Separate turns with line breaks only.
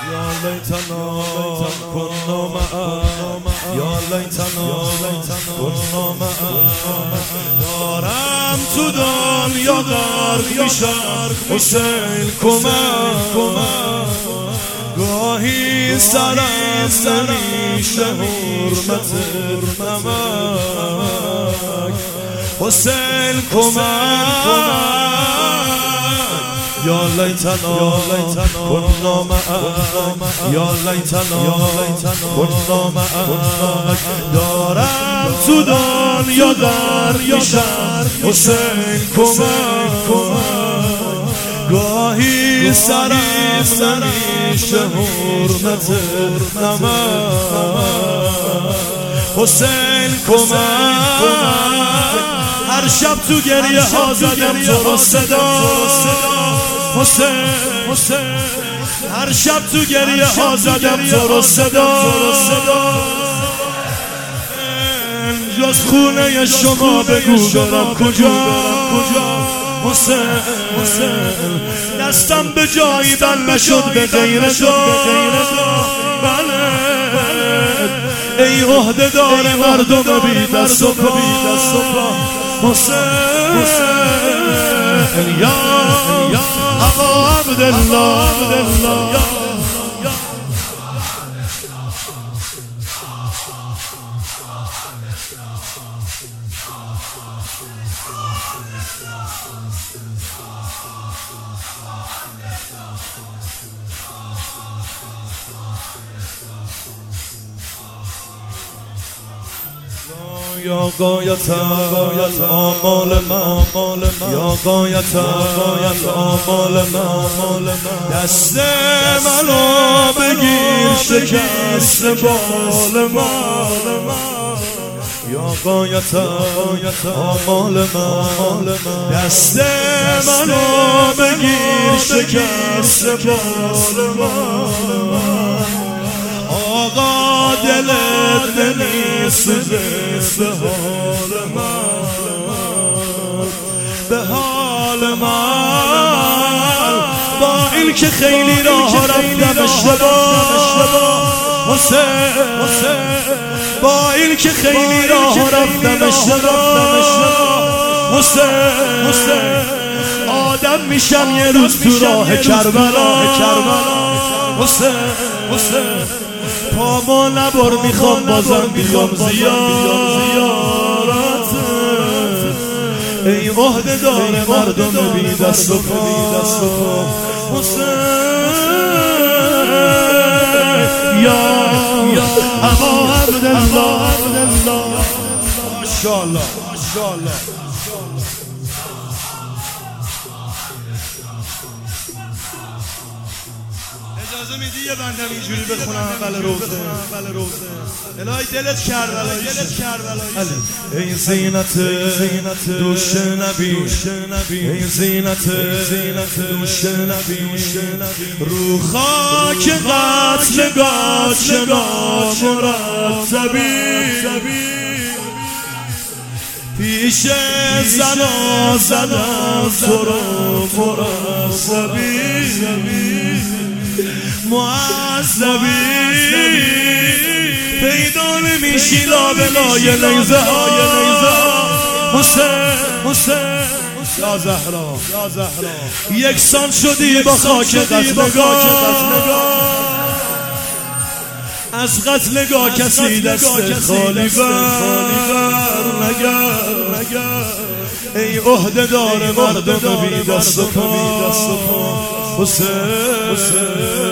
یا لیتنا کنا معا یا لیتنا کنا معا دارم تو دنیا غرق میشم حسین کمک گاهی سرم نمیشه حرمت نمک حسین کمک یا لیتنا کنا معا یا لیتنا کنا معا دارم تو دنیا غرق میشم حسین کمک گاهی سرم نمیشه حرمت نمک حسین کمک هر شب تو گریه ها زدم تو رو صدا حسین هر شب تو گریه ها زدم تو رو صدا جز خونه شما بگو برم کجا حسین دستم به جایی بل نشد به غیر تو بله ای عهده دار مردم بی دست و پا حسین یا ابا عبدالله یا غایت آمال من یا غایت آمال من دست منو بگیر شکست بال من یا غایت آمال من دست منو بگیر شکست بال من آقا دلت نمیسوزه به حال من به حال من با این که خیلی راه رفتم اشتباه حسین با این که خیلی راه رفتم اشتباه حسین آدم میشم یه روز تو راه کربلا حسین پامو نبر میخوام بازم بیام زیارت ای عهده دار مردم بی دست و پا حسین یا ابا عبدالله ماشاءالله اجازه میدی یه بندم اینجوری بخونم اول روزه الهی دلت کربلایی ای زینت دوش نبی ای زینت دوش نبی رو خاک قتلگاه چنان مرتبی پیش زنا زدم تو رو مرتبی معذبی پیدا نمیشی لابلای لیزه حسین یا زهرا یکسان شدی با خاک قتلگاه از قتلگاه کسی دست خالی بر نگر ای عهده دار مردم بی دست و پا حسین